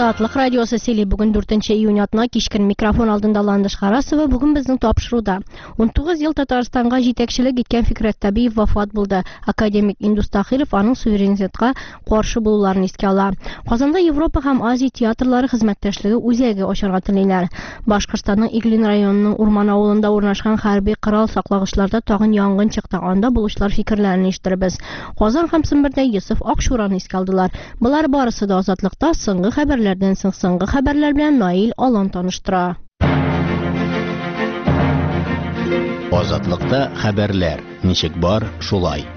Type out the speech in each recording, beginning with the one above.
Азатлык радиосы сели бүгін 4 июнь атына кичкен микрофон алдында Ландыш Харасова бүгін безнең тапшыруда. 19 ел Татарстанга җитәкчелек иткән Фикърәт Табиев вафат булды. Академик Индус Тахиров аның суверенитетка каршы булуларын искә ала. Казанда Европа һәм Азия театрлары хезмәттәшлеге үзәге ачарга телиләр. Башкортстанның Иглин районының Урман авылында урнашкан хәрби корал саклагычларда тагын янгын чыкты. Анда булучылар фикерләрен ишеттербез. Казан һәм Сембердә Йосыф Акшураны искә алдылар. Булар барысы да Азатлыкта соңгы хәбәрләрдән соңгы хәбәрләр белән Наил Алан таныштыра. Азатлыкта хәбәрләр. Ничек бар, шулай.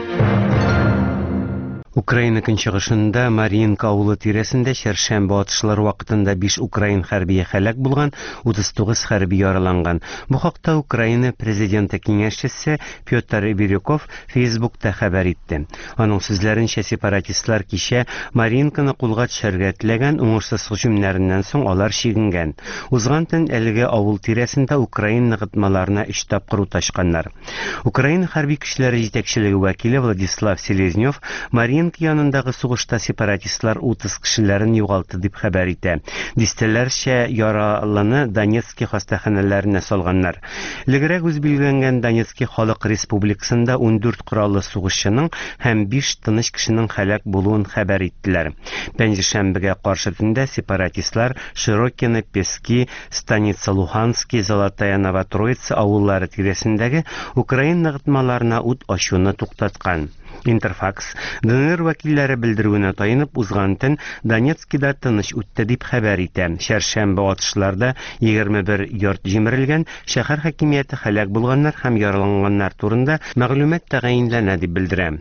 Украина көнчыгышында Маринка авылы тирәсендә чәршәмбе атышлары вакытында 5 Украин хәрбие һәлак булган, 39 хәрби яраланган. Бу хакта Украина президенты киңәшчесе Петр Бирюков Facebook'та хәбәр итте. Аның сүзләренчә, сепаратистлар кичә Маринканы кулга төшәргә теләгән, уңышсыз һөҗүмнәреннән соң алар чигенгән. Узган төн әлеге авыл тирәсендә Украин ныгытмаларына 3 тапкыр уташканнар. Украина хәрби көчләре җитәкчелеге вәкиле Владислав Селезнев янындагы сугышта сепаратистлар 30 кешеләрен югалтты дип хәбәр итә. Дистәләрчә яраланы Донецк хастаханәләренә салганнар. Легрәк үз билгеләнгән Донецк халык республикасында 14 кораллы сугышчының һәм 5 тыныч кешенең һәлак булуын хәбәр иттеләр. Пәнҗешәмбегә каршы төндә сепаратистлар Широкино, Пески, Станица Луганский, Золотая Новотроица авыллары тирәсендәге Украин ныгытмаларына ут ачуны туктаткан. Интерфакс ДНР вәкилләре белдерүенә таянып узган төн Донецкида тыныч үтте дип хәбәр итә. Чәршәмбе атышларда 21 йорт җимерелгән, шәһәр хакимияте һәлак булганнар һәм яраланганнар турында мәгълүмат тәгаенләнә дип белдерә.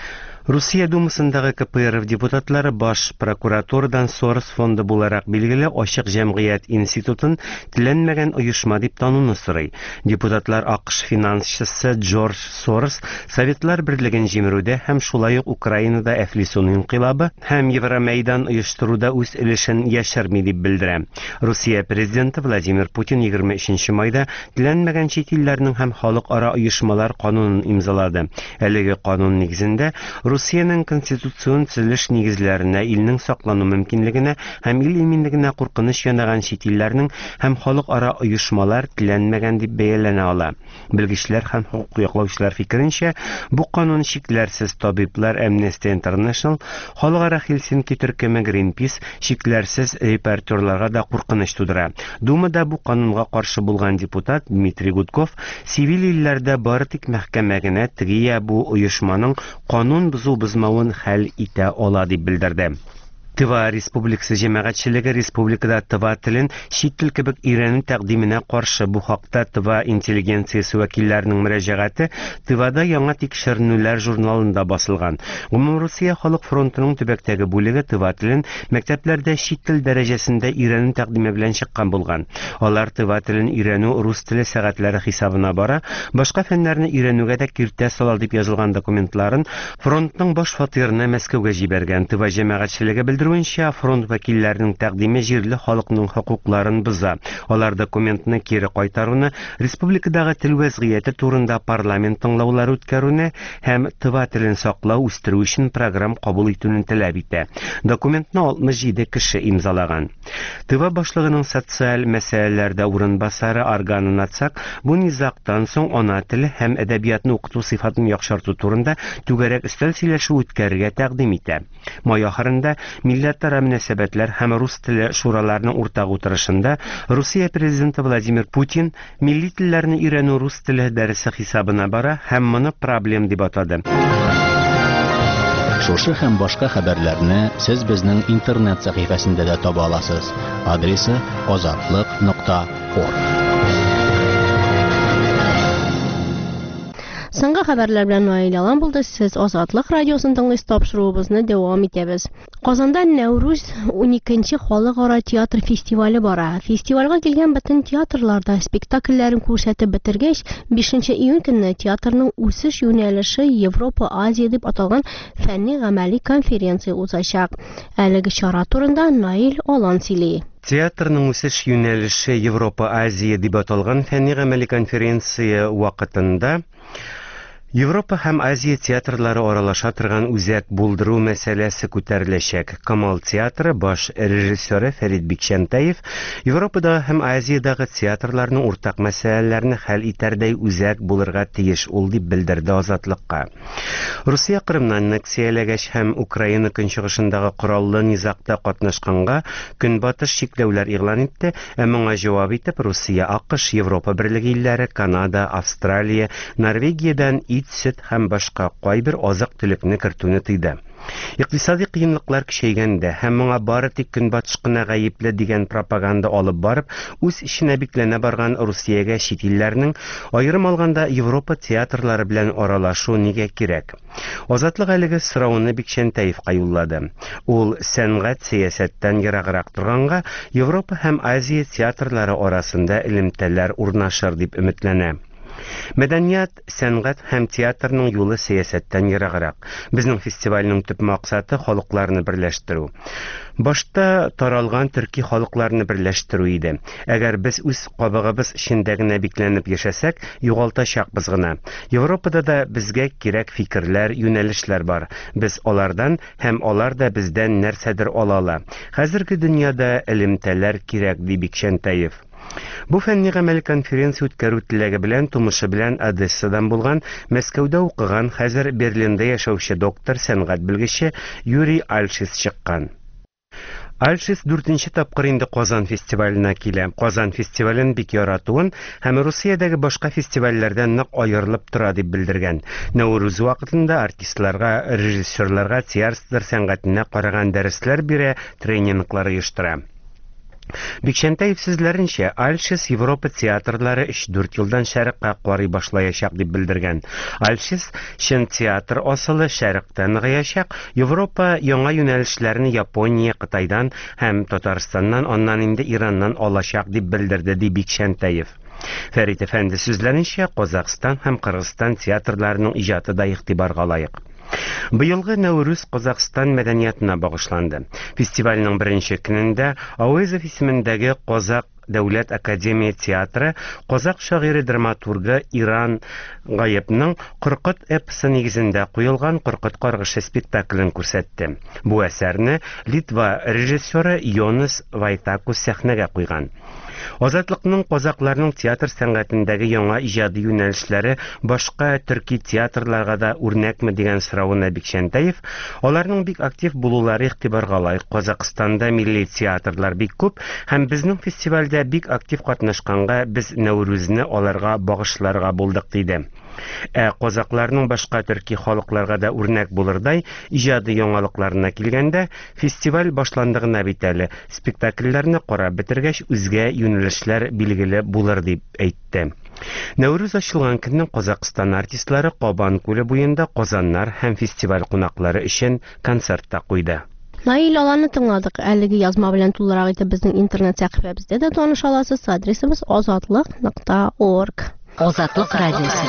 Русия Думасындагы КПРФ депутатлары баш прокуратурадан Сорос фонды буларак билгеле Ачык җәмгыять институтын теләнмәгән оешма дип тануны сорый. Депутатлар АКШ финансчысы Джордж Сорос Советлар берлеген җимерүдә һәм шулай ук Украинада Әфлисун инкыйлабы һәм Евромайдан оештыруда үз өлешен яшерми дип белдерә. Русия президенты Владимир Путин 23 майда теләнмәгән чит илләрнең һәм халыкара оешмалар канунын имзалады. Әлеге канун нигезендә Русиянең конституцион төзелеш нигезләренә, илнең саклану мөмкинлегенә һәм ил иминлегенә куркыныч янаган чит илләрнең һәм халыкара оешмалар теләнмәгән дип бәяләнә ала. Белгечләр һәм хукук яклаучылар фикеренчә, бу канун шикләрсез табиблар, Amnesty International, халыкара Хелсинки төркеме Greenpeace шикләрсез репортерларга да куркыныч тудыра. Думада бу канунга каршы булган депутат Дмитрий Гудков сивил илләрдә бары тик мәхкәмә генә тегия бу оешманың канун бузмавын хәл итә ала дип белдерде. Тыва Республикасы җәмәгатьчелеге республикада Тыва телен чит тел кебек өйрәнү тәкъдименә каршы. Бу хакта Тыва интеллигенциясе вәкилләренең мөрәҗәгате Тывада яңа тикшеренүләр журналында басылган. Гомумрусия халык фронтының төбәктәге бүлеге Тыва телен мәктәпләрдә чит тел дәрәҗәсендә өйрәнү тәкъдиме белән чыккан булган. Алар Тыва телен өйрәнү рус теле сәгатьләре хисабына бара, башка фәннәрне өйрәнүгә дә киртә сала дип язылган документларын фронтның баш фатирына Мәскәүгә җибәргән. Тыва җәмәгатьчелеге фронт вәкилләренең тәкъдиме җирле халыкның хокукларын боза. Алар документны кире кайтаруны, республикадагы тел вәзгыяте турында парламент тыңлаулары үткәрүне һәм Тыва телен саклау, үстерү өчен программ кабул итүне таләп итә. Документны 67 кеше имзалаган. Тыва башлыгының социаль мәсьәләләрдә урынбасары Аргана Нацак бу низактан соң ана теле һәм әдәбиятны укыту сыйфатын яхшырту турында түгәрәк өстәл сөйләшү үткәрергә тәкъдим итә. Май ахырында милләтара мөнәсәбәтләр һәм рус теле шураларының уртак утырышында Русия президенты Владимир Путин милли телләрне өйрәнү рус теле дәресе хисабына бара һәм моны проблем дип атады. Шушы һәм башка хәбәрләрне сез безнең интернет сәхифәсендә дә таба аласыз. Адресы azatlyk.org. Соңгы хәбәрләр белән Наил Алан булды. Сез Азатлык радиосын тыңлыйсыз, тапшыруыбызны дәвам итәбез. Казанда Нәүрүз 12нче халыкара театр фестивале бара. Фестивальгә килгән бөтен театрларда спектакльләрен күрсәтеп бетергәч, 5 июнь көнне театрның үсеш юнәлеше Европа-Азия дип аталган фәнни-гамәли конференция узачак. Әлеге чара турында Наил Алан сөйли. Театрның үсеш юнәлеше Европа-Азия дип аталган фәнни-гамәли конференция вакытында Европа һәм Азия театрлары аралаша торган үзәк булдыру мәсьәләсе күтәреләчәк. Камал театры баш режиссеры Фәрит Бикчәнтәев Европада һәм Азиядагы театрларның уртак мәсьәләләрне хәл итәрдәй үзәк булырга тиеш ул дип белдерде Азатлыкка. Русия Кырымны аннексияләгәч һәм Украина көнчыгышындагы кораллы низакта катнашканга көнбатыш чикләүләр игълан итте, ә моңа җавап итеп Русия, АКШ, Европа Берлеге илләре, Канада, Австралия, Норвегиядән ит, сөт һәм башка кайбер азык-төлекне кертүне тыйды. Икътисади кыенлыклар көчәйгәндә һәм моңа бары тик көнбатыш кына гаепле дигән пропаганда алып барып, үз ишенә бикләнә барган Русиягә чит илләрнең, аерым алганда Европа театрлары белән аралашу нигә кирәк? Азатлык әлеге сорауны Бикчәнтәевкә юллады. Ул сәнгать сәясәттән ераграк торганга, Европа һәм Азия театрлары арасында элемтәләр урнашыр дип өметләнә. Мәдәният, сәнгать һәм театрның юлы сәясәттән ераграк. Безнең фестивальнең төп максаты халыкларны берләштерү. Башта таралган төрки халыкларны берләштерү иде. Әгәр без үз кабыгыбыз эчендә генә бикләнеп яшәсәк, югалтачакбыз гына. Европада да безгә кирәк фикерләр, юнәлешләр бар. Без алардан һәм алар да бездән нәрсәдер алалар. Хәзерге дөньяда элемтәләр кирәк, ди Бикчәнтәев. Бу фәнни гамәл конференция үткәрү теләге белән, тумышы белән Одессадан булган, Мәскәүдә укыган, хәзер Берлиндә яшәүче доктор, сәнгать белгече Юрий Альшис чыккан. Альшис 4нче тапкыр инде Казан фестиваленә килә. Казан фестивален бик яратуын һәм Русиядәге башка фестивальләрдән нык аерылып тора дип белдергән. Нәүрүз вакытында артистларга, режиссерларга театр сәнгатенә караган дәресләр бирә, тренинглар оештыра. Бикчәнтәев сүзләренчә, Альшис Европа театрлары 3-4 елдан шәрыккә карый башлаячак дип белдергән. Альшис чын театр асылы шәрыктән ныгыячак, Европа яңа юнәлешләрне Япония, Кытайдан һәм Татарстаннан, аннан инде Ираннан алачак дип белдерде, ди Бикчәнтәев. Фәрит әфәнде сүзләренчә, Казакстан һәм Кыргызстан театрларының иҗаты да игътибарга лаек. Быелгы Нәүрүз Казакстан мәдәниятына багышланды. Фестивальнең беренче көнендә Авызов исемендәге Казак Дәүләт Академия театры Казак шагыйре драматургы Иран Гаепның Кыркыт эпосы нигезендә куелган Кыркыт каргышы спектаклен күрсәтте. Бу әсәрне Литва режиссеры Йонас Вайтакус сәхнәгә куйган. Азатлыкның казакларның театр сәнгатендәге яңа иҗади юнәлешләре башка төрки театрларга да үрнәкме дигән соравына Бикчәнтәев, аларның бик актив булулары игътибарга лаек. Казакстанда милли театрлар бик күп һәм безнең фестивальдә бик актив катнашканга без Нәүрүзне аларга багышларга булдык, диде. Казакларның башка төрки халыкларга да үрнәк булырдай иҗади яңалыкларына килгәндә, фестиваль башландыгына бит әле. Спектакльләрне карап бетергәч, үзгә юнәлешләр билгеле булыр дип әйтте. Нәүрүз ачылган көннең Казакстан артистлары Кабан күле буенда Казаннар һәм фестиваль кунаклары өчен концертта куйды. Наил аланы тыңладык. Әлеге язма белән тулырак итеп безнең интернет сәхифәбездә дә таныша аласыз. Адресыбыз azatlык.org. Азатлык радиосы.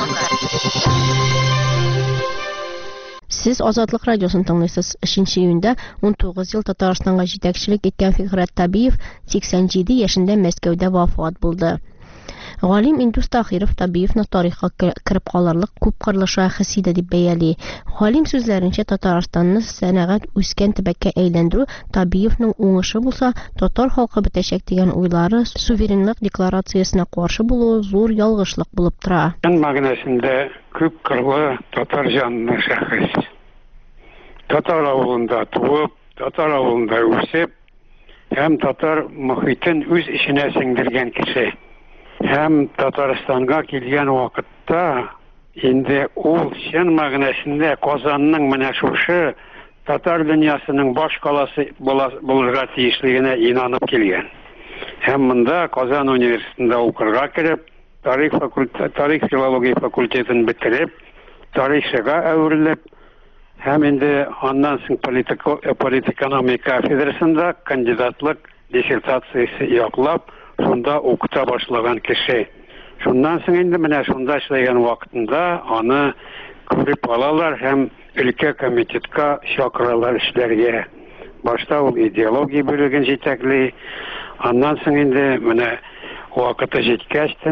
Сез Азатлык радиосын тыңлыйсыз. 3 июньдә 19 ел Татарстанга җитәкчелек иткән Фикърәт Табиев 87 яшендә Мәскәүдә вафат булды. Галим Индус Тахиров Табиевны тарихка кирип калырлык күп кырлы шәхес иде дип бәяли. Галим сүзләренчә, Татарстанны сәнәгать үскән төбәккә әйләндерү Табиевның уңышы булса, татар халкы бетәчәк дигән уйлары суверенлык декларациясенә каршы булуы зур ялгышлык булып тора. Мәгънәсендә күп кырлы татар җанлы шәхес. Татар авылында туып, татар авылында үсеп, һәм татар мөхитен үз иченә сеңдергән кеше. Һәм Татарстанга килгән вакытта инде ул чын мәгънәсендә Казанның менә шушы татар дөньясының баш каласы булырга тиешлегенә инанып килгән. Һәм монда Казан университетында укырга кереп, тарих филология факультетын бетереп, тарихчыга әверелеп, һәм инде аннан соң политэкономия кафедрасында кандидатлык диссертациясе яклап, шунда укыта башлаган кеше. Шуннан соң инде менә шунда эшләгән вакытында аны күреп алалар һәм өлкә комитетка чакыралар эшләргә. Башта ул идеология бүлеген җитәкли, аннан соң инде менә вакыты җиткәчтен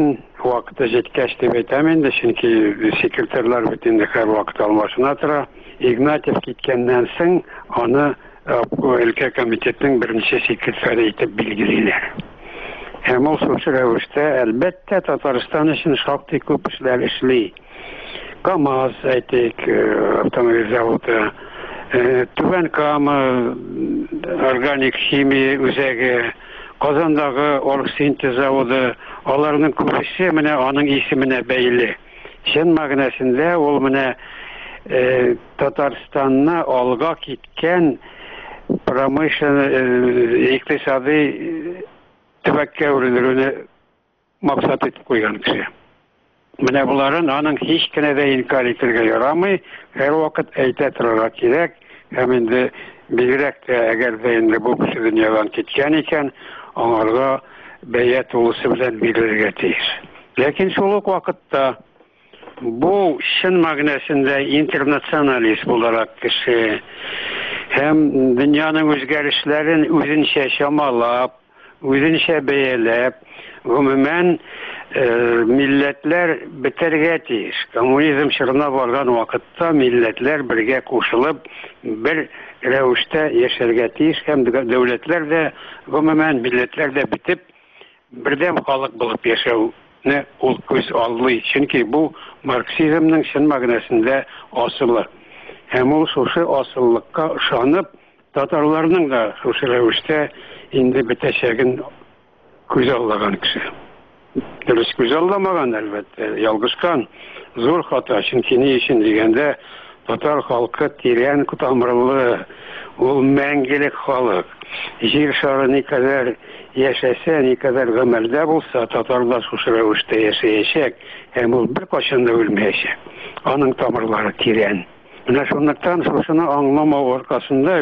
вакыты җиткәч дип әйтәм инде, чөнки секретарьлар бит инде һәр вакыт алмашына тора. Игнатьев киткәннән соң аны өлкә комитетның беренче секретаре итеп билгелиләр. Һәм ул шушы рәвештә әлбәттә Татарстан өчен шактый күп эшләр эшли. КАМАЗ әйтик, автомобиль заводы, Түбән Кама органик химия үзәге, Казандагы оргсинтез заводы, аларның күбесе менә аның исеменә бәйле. Чын мәгънәсендә ул менә Татарстанны алга киткән промышленно икътисади төбәккә үрелүне максат итеп куйган кеше. Менә буларын аның һич кенә дә инкар итәргә ярамый, һәр вакыт әйтә торырга кирәк. Һәм инде бигрәк тә әгәр дә инде бу кеше дөньядан киткән икән, аңарга бәя тулысы белән бирелергә тиеш. Ләкин шул ук вакытта бу чын мәгънәсендә интернационалист буларак кеше һәм дөньяның үзгәрешләрен үзенчә чамалап, үзенчә бәяләп, гомумән милләтләр бетәргә тиеш. Коммунизм чорына барган вакытта милләтләр бергә кушылып, бер рәвештә яшәргә тиеш һәм дәүләтләр дә, гомумән милләтләр дә битеп, бердәм халык булып яшәүне ул күз алдый. Чөнки бу марксизмның чын мәгънәсендә асылы. Һәм ул шушы асыллыкка ышанып, татарларның да шушы рәвештә инде бетәчәген күз аллаган кеше. Дөрес күз алламаган әлбәттә, ялгышкан, зур хата. Чөнки ни өчен дигәндә, татар халкы тирән тамырлы, ул мәңгелек халык. Җир шары никадәр яшәсә, никадәр гамәлдә булса, татарлар шушы рәвештә яшәячәк, һәм ул беркайчан да үлмәячәк. Аның тамырлары тирән. Менә шунлыктан шушыны аңламау аркасында,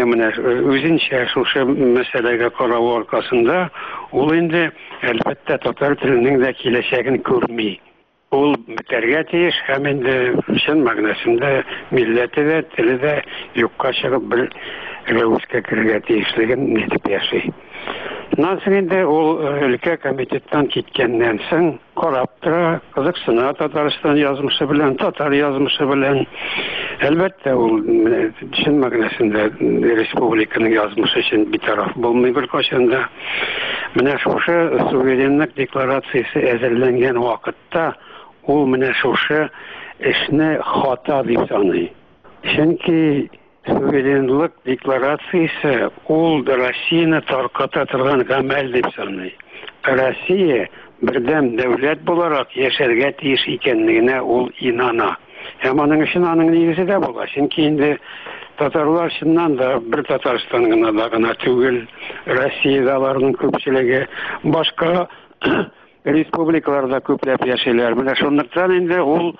үзенчә шушы мәсьәләгә карау аркасында, ул инде әлбәттә татар теленең дә киләчәген күрми. Ул бетәргә тиеш һәм инде чын мәгънәсендә милләте дә, теле дә юкка чыгып бер рәвешкә керергә тиешлеген нитеп яши. Насың инде ул өлкә комитеттан киткәннән соң карап тора, кызыксына Татарстан язмышы белән, татар язмышы белән. Әлбәттә ул чын мәгънәсендә республиканың язмышы өчен битараф булмый беркайчан да. Менә шушы суверенлык декларациясе әзерләнгән вакытта ул менә шушы эшне хата дип саный. Чөнки суверенлык декларациясе ул Россияны тарката торган гамәл дип саный. Россия бердәм дәүләт буларак яшәргә тиеш икәнлегенә ул инана. Һәм аның өчен аның нигезе дә була. Чөнки инде татарлар чыннан да бер Татарстан гына түгел, Россиядаларның күпчелеге башка республикаларда күпләп яшиләр. Менә шунлыктан инде ул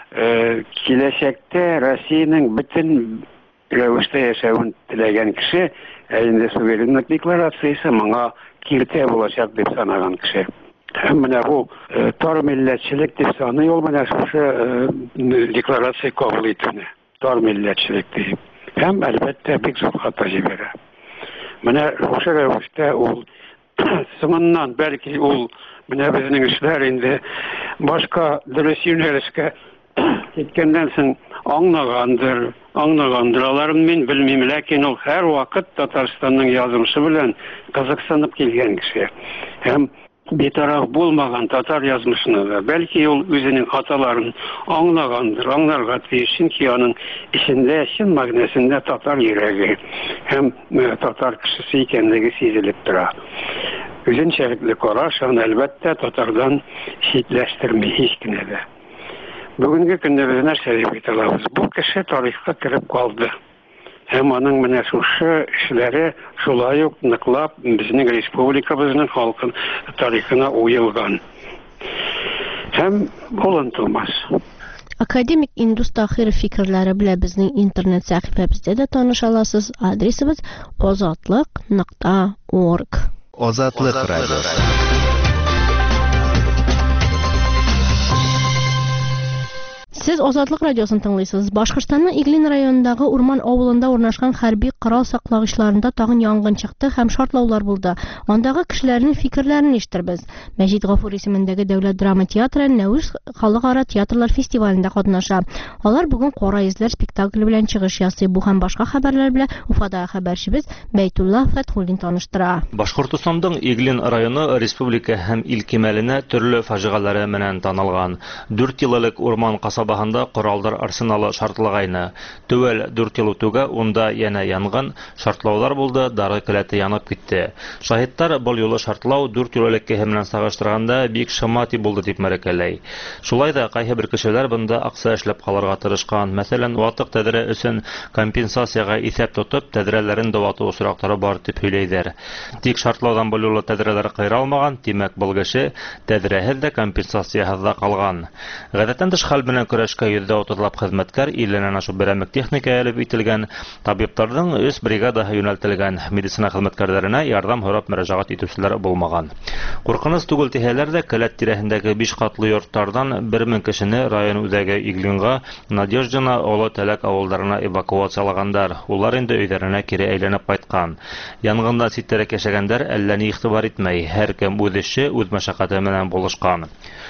киләчәктә Россиянең бөтен рәвештә яшәвен теләгән кеше, инде суверенлык декларациясе моңа киртә булачак дип санаган кеше. Һәм менә бу тар милләтчелек дип саный ул менә шушы декларация кабул итүне. Тар милләтчелек дип. Һәм әлбәттә бик зур хата җибәрә. Менә шушы рәвештә ул соңыннан бәлки ул менә безнең эшләр инде башка дөрес юнәлешкә киткәннән соң аңлагандыр. Аларын мин белмим, ләкин ул һәр вакыт Татарстанның язмышы белән кызыксынып килгән кеше. Һәм битараф булмаган татар язмышына да бәлки ул үзенең хаталарын аңлагандыр, аңларга тиеш, чөнки аның ичендә чын мәгънәсендә татар йөрәге һәм татар кешесе икәнлеге сизелеп тора. Үзенчәлекле караш аны әлбәттә татардан читләштерми һич кенә дә. Бүгенге көндә без нәрсә дип әйтә алабыз? Бу кеше тарихка кереп калды. Һәм аның менә шушы эшләре шулай ук ныклап безнең республикабызның халкын тарихына уелган. Һәм ул онытылмас. Академик Индус Тахиров фикерләре белән безнең интернет сәхифәбездә дә таныша аласыз. Адресыбыз ozatlik.org. Озатлык радиосы. Сез Азатлык радиосын тыңлыйсыз. Башкортстанның Иглин районындагы Урман авылында урнашкан хәрби корал саклагычларында тагын янгын чыкты һәм шартлаулар булды. Андагы кешеләрнең фикерләрен ишетербез. Мәҗит Гафур исемендәге Дәүләт драма театры Нәүрүз халыкара театрлар фестивалендә катнаша. Алар бүген Кара изләр спектакле белән чыгыш ясый. Бу һәм башка хәбәрләр белән Уфадагы хәбәрчебез Бәйтулла Фәтхуллин таныштыра. Башкортстанның Иглин районы республика һәм ил кимәленә төрле фаҗигалары менән танылган. 4 еллык Урман касабаһында коралдар арсеналы шартлагайны. Төвәл 4 ел үтүгә унда яна янгын, шартлаулар булды, дары келәте янып китте. Шаһиттар бу юлы шартлау 4 еллыкка менән сагыштырганда бик шамати булды дип мәрәкәләй. Шулай да кайһы бер кешеләр бында акча эшләп калырга тырышкан. Мәсәлән, ватык тәдре өчен компенсациягә исәп тотып, тәдрәләрен давату сорактары бар дип һөйләйдер. Тик шартлаудан бу юлы тәдрәләр кыйра алмаган, димәк бу кеше тәдрәһез дә компенсацияһыз да калган. Гадәттән тыш хәл белән көрәшкә 130 хезмәткәр, 50-нән ашу берәмлек техника алып ителгән, табибларның үз бригадаһы юнәлтелгән, медицина хезмәткәрләренә ярдәм һорап мөрәҗәгать итүчеләр булмаган. Куркыныс түгел тиһәләр дә келәт тирәһендәге 5 катлы йорттардан 1000 кешене район үзәге Иглинга, Надеждина, Олы Тәләк авылларына эвакуациялагандар. Улар инде өйләренә кире әйләнеп кайткан. Янгындан ситтәрәк яшәгәндәр әллә ни игътибар итмәй, һәркем үз эше, үз мәшәкате менән булышкан.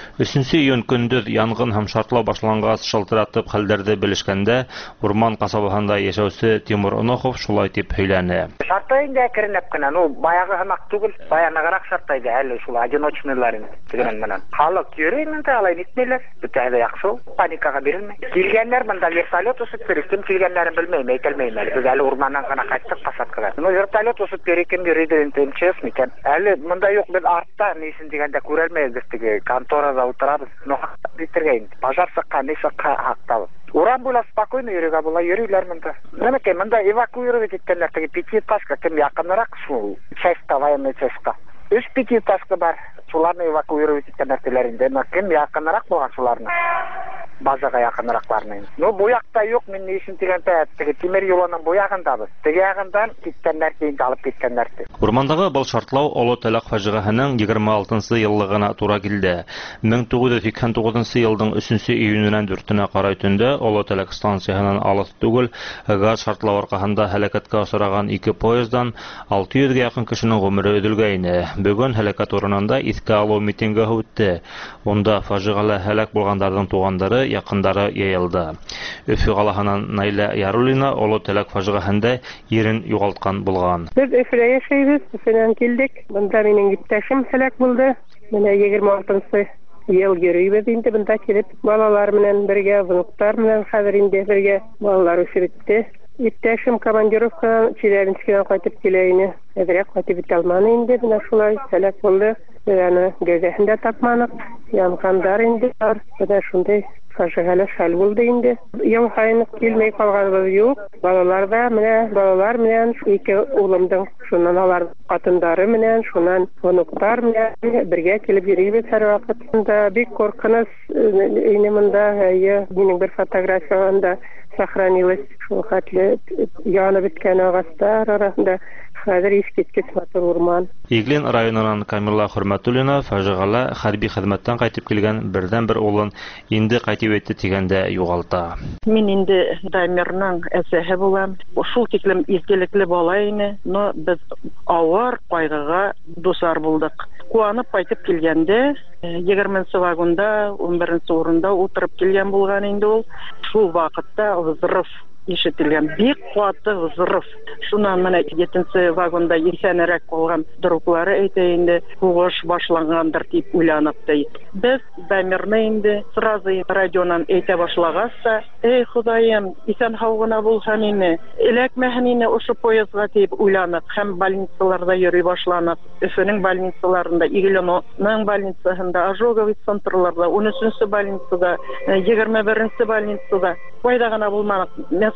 3 июнь көндез янгын һәм шартлау башлангач шалтыратып хәлләрде белешкәндә Урман касабаһында яшәүче Тимур Онохов шулай дип һөйләнә. Шартайда кернәп кенә, баягы һымак түгел, баянагырак шартайда әле шул одиночныйларын тигән менән. Халык йөрий монда, алай нитмәйләр. Бүтәне яхшы, паникага бирелмәй. Килгәннәр монда вертолет усып кем килгәннәрен белмәйм, әйтелмәйм әле. Без әле урманнан гына кайттык посадкага. Вертолет усып кем йөридер интенчес микән. Әле монда юк, без артта нисен дигәндә күрелмәйбез теге конторада утырабыз. Но битергән. Пожар саккан, нисакка хактабыз. Урам була спокойно йөрергә була, йөриләр монда. Нәмәкәй монда эвакуировать иткәннәр теге пятиэтажка, кем якынрак шул частька, военный частька. 3 пятиэтажка бар. Шуларны эвакуировать иткәннәр теләрендә, кем якынрак булган шуларны. Базага якынракларны. Бу якта юк, мин ни өчен дигәндә, теге тимер юлының бу ягындабыз. Теге ягындан киткәннәр кийин алып киткәннәр. Урмандагы бул шартлау Олы Тәләк фаҗигаһының 26-нчы еллыгына туры килде. 1989 елның 3 июненнән 4-нә карай төндә Олы Тәләк станциясыннан алыс түгел газ шартлау аркасында һәлакәткә очраган 2 поезддан 600-гә якын кешенең гомере өдөлгәйне. Бүген һәлакәт урынында искә алу митинги үтте. Онда фаҗигала һәлак булгандардың тугандары, якындары яйылды. Өфө калаһыннан Найла Ярулина Олы Тәләк фаҗигаһында ирен югалткан булган. Без Өфөгә яшәйбез, Өфөнән килдек. Монда минем иптәшем һәлак булды. Менә 26-нчы ел йөрибез инде монда килеп, балалар белән бергә, внуктар белән хәзер инде бергә балалар үсеп. Иптәшем командировкадан Челябинскидан кайтып килә иде. Әзрәк кайтып китә алмады инде, менә шулай һәлак булды. Аны гәзәһендә тапмадык. Янгандар инде бар. Менә шундый фаҗигале хәл булды инде. Ел һайын килмәй калганыбыз юк. Балалар да менә балалар белән 2 улымның шуннан алар катындары белән, шуннан внуктар белән бергә килеп йөрибез һәр вакыт. Монда бик коркыныс ине монда, минем бер фотографиямда сохранилось шул хәтле янып беткән агастар арасында. Хәзер искиткеч матур урман. Иглин районынан Камилла Хөрмәтуллина фаҗигале хәрби хезмәттән кайтып килгән бердән-бер улын инде кайтып итте дигәндә югалта. Мин инде Дамирның әсәһе булам. Шул тиклем изгелекле бала ине, но без авыр кайгыга дусар булдык. Куанып кайтып килгәндә 20-нчы вагонда 11-нчы урында утырып килгән булган инде ул. Шул вакытта взрыв ишетелгән, бик куатлы взрыв. Шуннан менә 7-нче вагонда исәнрәк калган друглары әйтә инде, хугыш башлангандыр дип уйланып та. Без Дамирны инде сразу радионан әйтә башлагачта, эй Ходаем, исән һау бул хәмине, эләкмәһенине ошо поездга дип уйланып, һәм больницаларда йөри башланып, Өфөнең больницаларында, Иглинның больницасында, Ожоговый центрларда, 13-нче больницада, 21-нче больницада, кайда гына булмадык.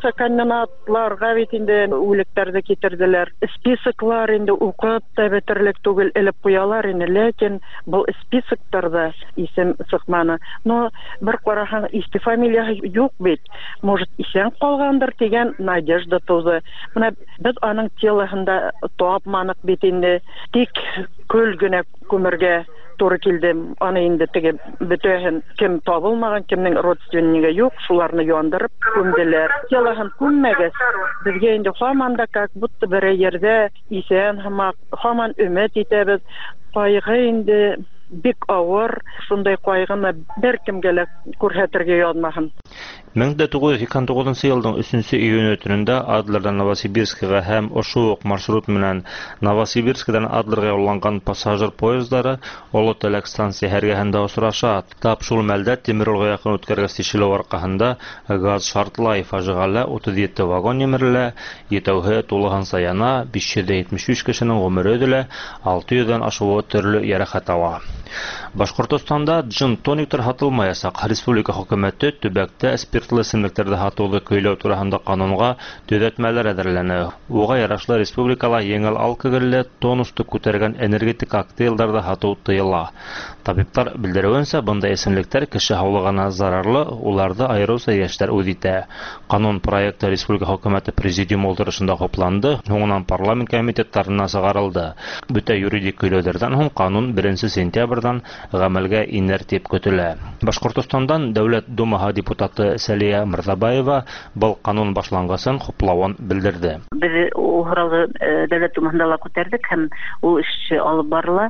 Канатларга бит инде үлекләрдә китерделәр. Списоклар инде укып та бетерлек түгел элеп куялар инде, ләкин бу списоктарда исем сыкманы. Но бер караһаң, исти фамилия юк бит. Может, исән калгандыр дигән надежда туды. Менә без аның телаһында тапманык бит инде. Тик көл генә күмергә туры килде. Аны инде теге бөтәһен кем табылмаган, кемнең родственнигы юк, шуларны яндырып күмделәр. Телаһын күммәгәс, безгә инде һаман да как будто бер yerдә исән һаман өмет итәбез. Кайгы инде бик авыр, шундай кайгыны беркемгә лә күрһәтергә язмаһын. 1929 елның 3 июнь төнендә Адлердан Новосибирскига һәм ошо ук маршрут менән Новосибирскидан Адлерга юлланган пассажир поездлары Олы Теләк станция һәргәһендә очраша. Тап шул мәлдә тимерюлга якын үткәргәс тишелү аркаһында газ шартлай, фаҗигале 37 вагон җимерелә, етәүһе тулыган саяна 573 кешенең гомере өҙөлә, 600-дан ашыуы төрле ярәхәт ала. Башкортостанда джин тониктар һатылмаясак. Республика хөкүмәте төбәктә спиртлы эсемлекләрне һатуны көйләү турында канунга төзәтмәләр әзерләнә. Уга ярашлы республикала еңел алкоголле тонусты күтәргән энергетик коктейльләрне һату тыела. Табиблар белдерүенчә, бундай эсемлектәр кеше һаулыгына зарарлы, уларны айырыуса яшьләр үз итә. Канун проекты республика хөкүмәте президиум отырышында хупланды, һуңынан парламент комитетларына сыгарылды. Бүтә юридик көйләүләрдән һуң канун 1 сентябрьдан гамәлгә инер дип көтелә. Башкортостандан Дәүләт Думаһы депутаты Сәлия Мырзабаева был канун башлангасын хуплавын белдерде. Без угралы Дәүләт Думаһында ла күтәрдек һәм ул эш алып барыла.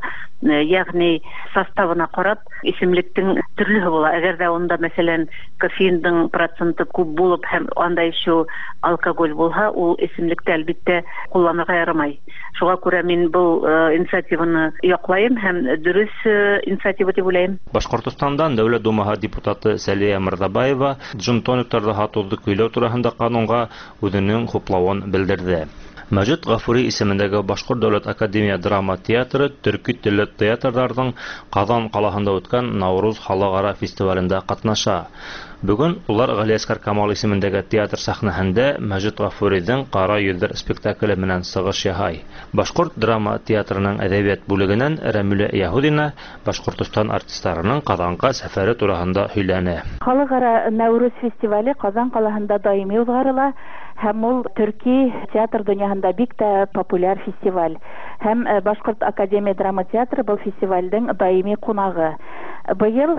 Ягъни составына карап исемлектең төрлеһе була. Әгәр дә онда мәсәлән кофеинның проценты күп булып һәм анда еще алкоголь булса, ул исемлектә әлбәттә кулланырга ярамай. Шуңа күрә мин бу инициативаны яклайм һәм дөрес инициатива дип уйлыйм. Башкортостандан Дәүләт Думаһы депутаты Сәлия Мырзабаева джин тониктарны һатуды көйләү турында канунга үзенең хуплавын белдерде. Мәҗит Гафури исемендәге Башкорт дәүләт академия драма театры төрки телле театрларның Казан калаһында үткән Наурыз халыкара фестивалендә катнаша. Бүген улар Галиәскәр Камал исемендәге театр сәхнәһендә Мәҗит Гафурийның Кара йөҙләр спектакле менән сыгыш яһай. Башкорт драма театрының әдәбият бүлегеннән Рәмилә Яһудина Башкортстан артистларының Казанга сәфәре турында һөйләнә. Халыкара Наурыз фестивале Казан калаһында даими узгарыла. Һәм ул төрки театр дөньяһында бик тә популяр фестиваль. Һәм Башкорт академия драма театры был фестивальдың даими кунагы. Быел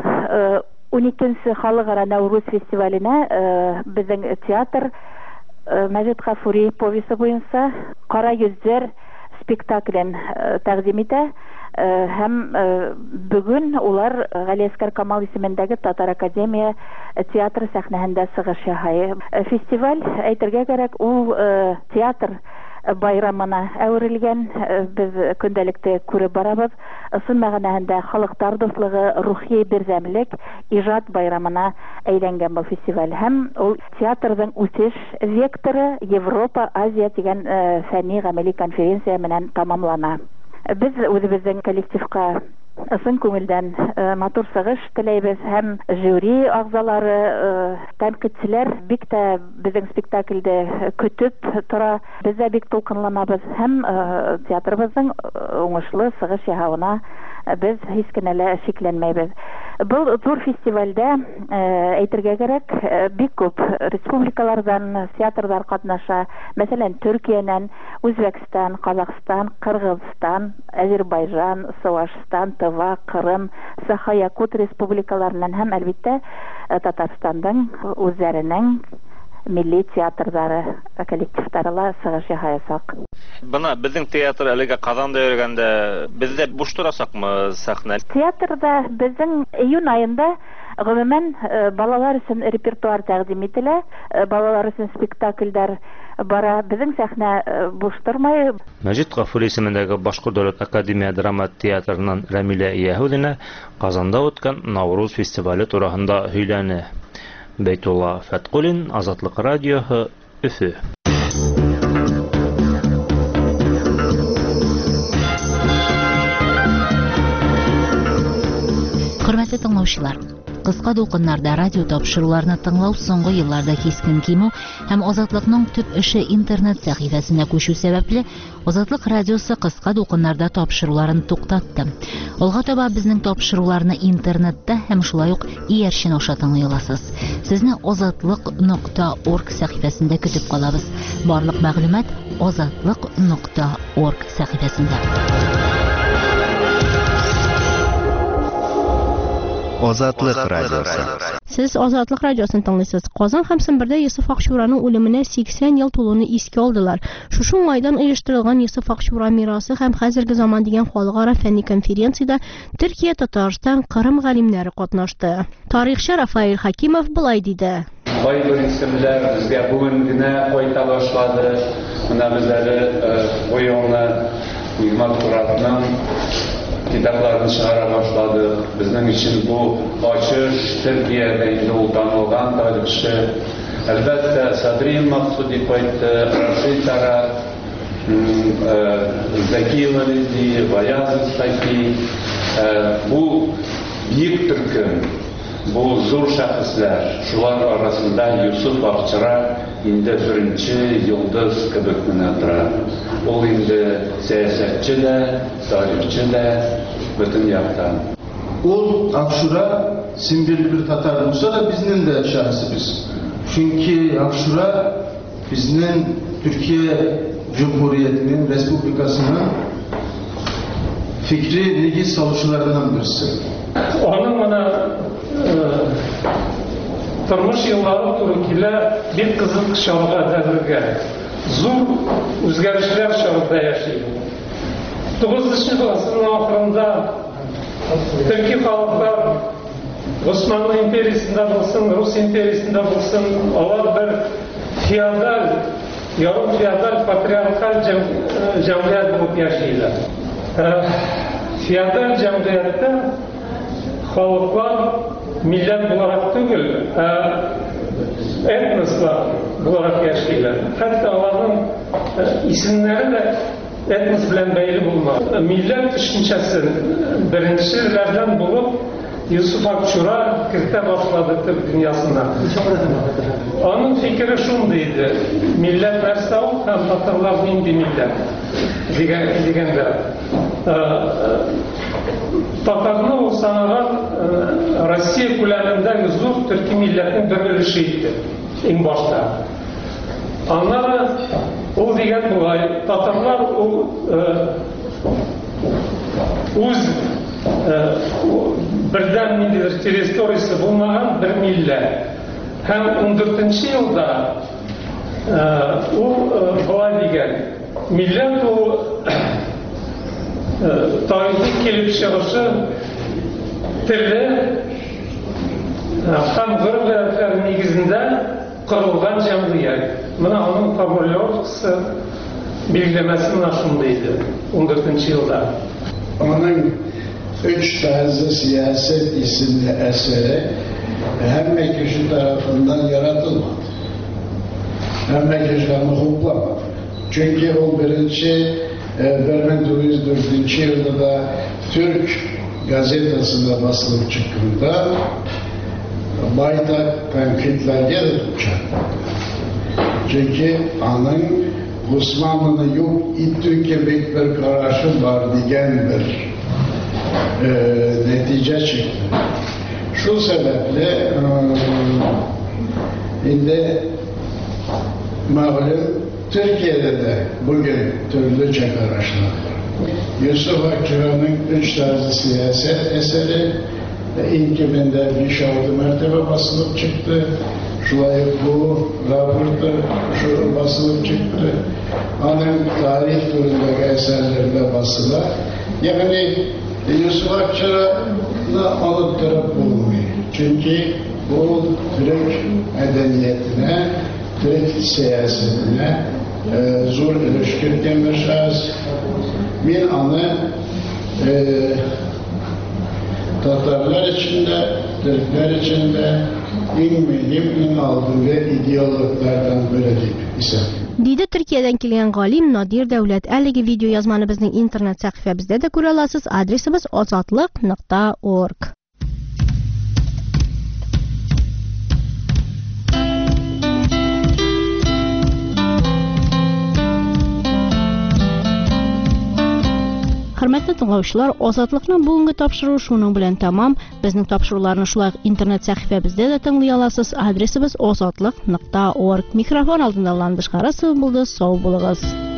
12-нче халыкара Наурыз фестиваленә безнең театр Мәҗит Гафури повесе буенча Кара йөзләр спектаклен тәкъдим итә. Һәм бүген улар Галиәскәр Камал исемендәге Татар академия театры сәхнәһендә сыгыш яһай. Фестиваль әйтергә кирәк, ул театр байрамына әверелгән. Без көндәлектә күреп барабыз. Сын мәгънәһендә халыктар дуслыгы, рухи берзәмлек, иҗат байрамына әйләнгән бу фестиваль. Һәм ул театрның үсеш векторы Европа, Азия дигән фәнни гамәли конференция менән тамамлана. Без үзебезнең коллективка сын күңелдән матур сыгыш теләйбез һәм жюри агзалары, тәнкыйтьчеләр бик тә безнең спектакльдә көтеп тора. Без дә бик тулкынланабыз һәм театрыбызның уңышлы сыгыш яһавына без һич кенә лә шикләнмәйбез. Был зур фестивальдә әйтергә кирәк, бик күп республикалардан театрдар катнаша. Мәсәлән, Төркиянән, Үзбәкстан, Казакстан, Кыргызстан, Азербайҗан, Чувашстан, Тыва, Кырым, Саха-Якут республикаларынан һәм әлбәттә Татарстанның үзләренең милли театрдары, коллективтары сыгыш яһаячак. Бына безнең театр әлегә Казанда йөргәндә бездә буш торасакмы сәхнә? Театрда безнең июнь айында гомумән балалар өчен репертуар тәкъдим ителә. Балалар өчен спектакльләр бара. Безнең сәхнә буш тормай. Мәҗит Гафури исемендәге Башкорт дәүләт академия драма театрынан Рәмилә Яһудина Казанда үткән Наурыз фестивале турында һөйләнә. Бәйтулла Фәткулин, Азатлык радиоһы, Өфө. Хөрмәтле тыңлаучылар, кыска дулкыннарда радио тапшыруларны тыңлау соңгы елларда кискен кимү һәм Азатлыкның төп эше интернет сәхифәсенә күчү сәбәпле Азатлык радиосы кыска дулкыннарда тапшыруларын туктатты. Алга таба безнең тапшыруларны интернетта һәм шулай ук иярчен аша тыңлый аласыз. Сезне azatlык.org сәхифәсендә көтеп калабыз. Барлык мәгълүмат azatlык.org сәхифәсендә. Ozodlik radiosi. Siz Ozodlik radiosini dinleysiz. Qozon һәм Сембердә Йосыф Акчураның үлеменә 80 ел тулуны искә алдылар. Шушы уңайдан оештырылган Йосыф Акчура мирасы һәм хәзерге заман дигән халыкара фәнни конференцияда Төркия, Татарстан, Кырым галимнәре катнашты. Тарихчы Рафаэль Хакимов булай диде. Кайбер исемләр безгә бүген генә кайта башлады. Менә без әле бу елны Игматуратның kitaplarını çıkara başladı. Bizim için bu açış Türkiye'de indi utanılgan tarihçi. Elbette Sadri Maksudi koydu, Raşid Tarat, Zeki Validi, Bayazid Staki. Bu büyük Türk'ün, bu zor şahıslar, şular arasında Yusuf Akçura indi birinci yıldız kıbıkmına durar. O indi siyasetçi de, tarihçi de, bütün yaktan. O Akşura simgeli bir Tatar olsa da bizden de şahsımız. Çünkü Akşura bizden Türkiye Cumhuriyeti'nin, Respublikası'nın fikri negiz savuşlarından birisi. Onun bana turmuş yılları Türkiye'yle bir kızıl çağına devrilge. Zor özgürlükler çağında yaşıyor. 9. asrın ahırında Türkiye halklar Osmanlı İmperiyası'nda bulsun, Rus İmperiyası'nda bulsun, onlar bir feodal, yarım feodal, patriarkal cemiyet bulup yaşıyorlar. Feodal cemiyette halklar millet olarak değil, etnoslar olarak yaşıyorlar. Hatta onların isimleri de etnos bilen beyli bulmaz. Millet düşüncesi birincilerden bulup Yusuf Akçura kirte başladı Türk dünyasına. Onun fikri şundaydı. Millet verse o, hem Tatarlar indi millet. Digende. Tatarını o sanaran Rusya kuleminde zor Türk milletin dönülüşüydü. En başta. Onlara o diyen olay, Tatarlar o birden nedir territorisi bulmayan bir millet. Hem 14. yılda o olay diyen millet o tarihi kelip çıkışı türlü hem gırgırlıklar negizinde kırılgan cemiyet. Buna onun formülörküsü bilgilemesinin aşındaydı 14. yılda. Onun 3 tarzı siyaset isimli eseri hem Mekkeşi tarafından yaratılmadı. Hem Mekkeşi'den hukuklamadı. Çünkü o birinci 1904 yılda da Türk gazetesinde basılıp çıktığında bayda tenkitlerge de tutacak. Çünkü onun Osmanlı'nın yok İTÜK'e bir karşı var diyen bir netice çıktı. Şu sebeple şimdi malum Türkiye'de de bugün türlü çakaraşlar var. Yusuf Akçura'nın 3 tarzı siyaset eseri İnkiminde 5-6 mertebe basılıp çıktı. Şuraya bu raporda şu basılıp çıktı. Onun tarih türündeki eserlerinde basıla. Yani Yusuf Akçura'nı unutturup bulmuyor. Çünkü bu Türk medeniyetine, Türk siyasetine zor ilişkin bir şahıs. Bir anı Tatarlar içinde, Türkler içinde en mühim, en aldığı ideologlardan biridir ise. Deydi Türkiye'den kelgan galim Nadir Davlat. Әлеге video yazmani bizning internet sahifamizda da ko'ra olasiz. Adresimiz ozodlik.org. Hörmətli dinləyicilər, Ozodlikning bugungi topshiruvi shuning bilan tamam. Bizning topshiriqlarni shulay internet sahifamizda da tinglay olasiz. Adresimiz ozodlik.org. Mikrofon oldida Landish Qarasov bo'ldi. Sog' bo'linglar.